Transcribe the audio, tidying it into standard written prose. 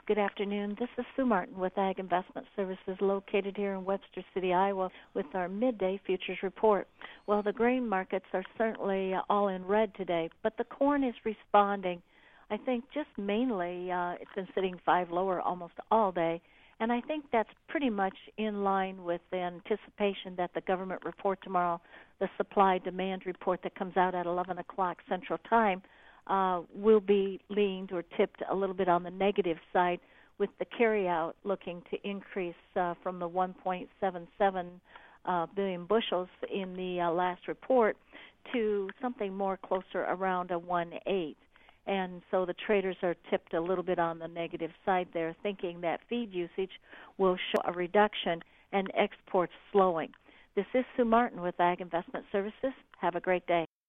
Good afternoon. This is Sue Martin with Ag Investment Services located here in Webster City, Iowa with our midday futures report. Well, the grain markets are certainly all in red today, but the corn is responding. I think just mainly it's been sitting 5 lower almost all day, and I think that's pretty much in line with the anticipation that the government report tomorrow, the supply-demand report that comes out at 11 o'clock Central Time, will be leaned or tipped a little bit on the negative side, with the carryout looking to increase from the 1.77 billion bushels in the last report to something more closer around a 1.8. And so the traders are tipped a little bit on the negative side there, thinking that feed usage will show a reduction and exports slowing. This is Sue Martin with Ag Investment Services. Have a great day.